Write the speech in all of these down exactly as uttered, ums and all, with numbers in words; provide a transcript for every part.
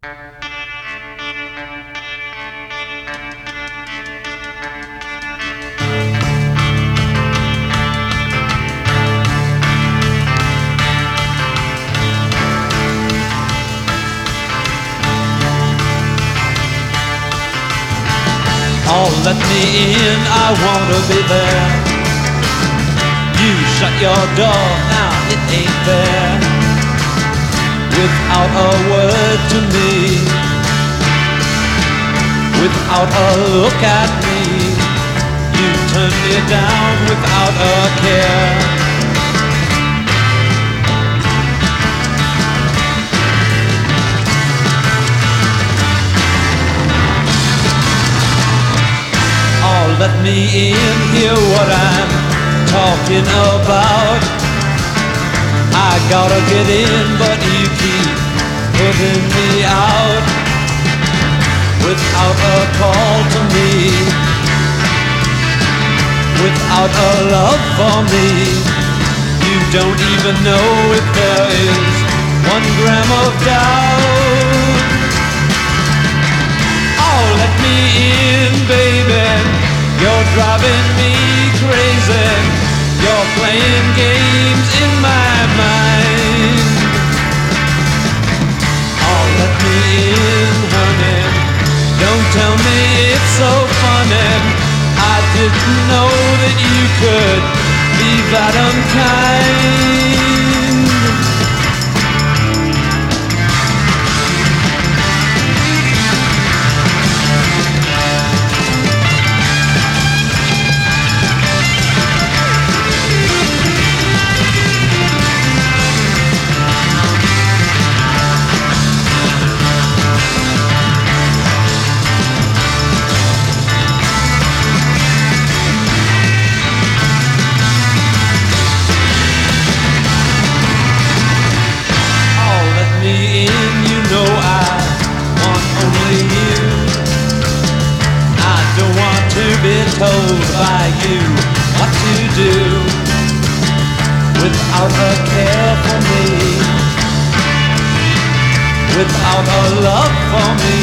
Oh, let me in, I wanna be there. You shut your door, now it ain't fair. Without a word to me, without a look at me, you turn me down without a care. Let me in, hear what I'm talking about. I gotta get in, but you keep putting me out. Without a call to me, without a love for me, you don't even know if there is one gram of doubt. Oh, let me in, baby. You're driving me crazy. You're playing games in my mind. Oh, let me in, honey. Don't tell me it's so funny. I didn't know that you could be that unkind. Told by you what to do, without a care for me, without a love for me.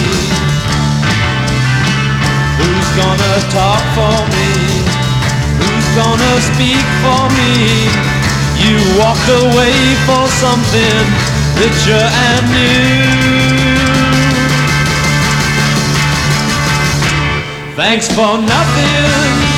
Who's gonna talk for me? Who's gonna speak for me? You walked away for something richer and new. Thanks for nothing.